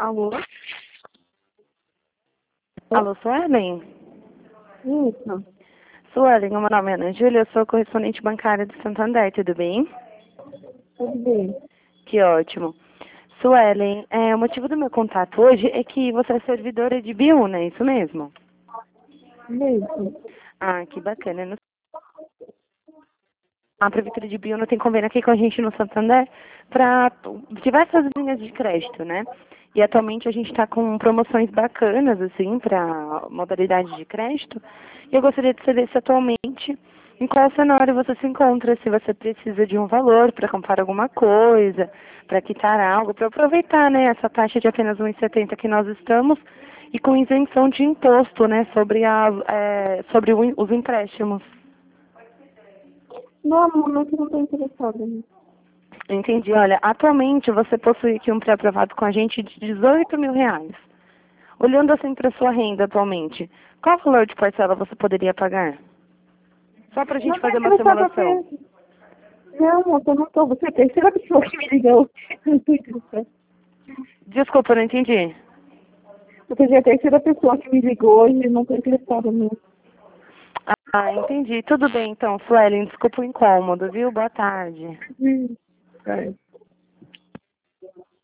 Alô? Alô, Suelen? Isso. Suelen, o meu nome é Ana Júlia, eu sou correspondente bancária do Santander, tudo bem? Tudo bem. Que ótimo. Suelen, o motivo do meu contato hoje é que você é servidora de Biúna, é isso mesmo? Mesmo. Ah, que bacana. A Prefeitura de Biúna tem convênio aqui com a gente no Santander para diversas linhas de crédito, né? E atualmente a gente está com promoções bacanas, assim, para modalidade de crédito. E eu gostaria de saber se atualmente em qual cenário você se encontra, se você precisa de um valor para comprar alguma coisa, para quitar algo, para aproveitar, né, essa taxa de apenas 1,70 que nós estamos e com isenção de imposto, né, sobre os empréstimos. No momento não estou interessada nisso. Entendi. Olha, atualmente você possui aqui um pré-aprovado com a gente de R$ 18.000. Olhando assim para sua renda atualmente, qual valor de parcela você poderia pagar? Só para a Não gente estou fazer uma interessada simulação. mesmo. Não, eu não estou. Você é a terceira pessoa que me ligou. Não estou interessada. Desculpa, eu não entendi. Você já é a terceira pessoa que me ligou e não estou interessada nisso. Ah, entendi. Tudo bem então, Suelen. Desculpa o incômodo, viu? Boa tarde. É.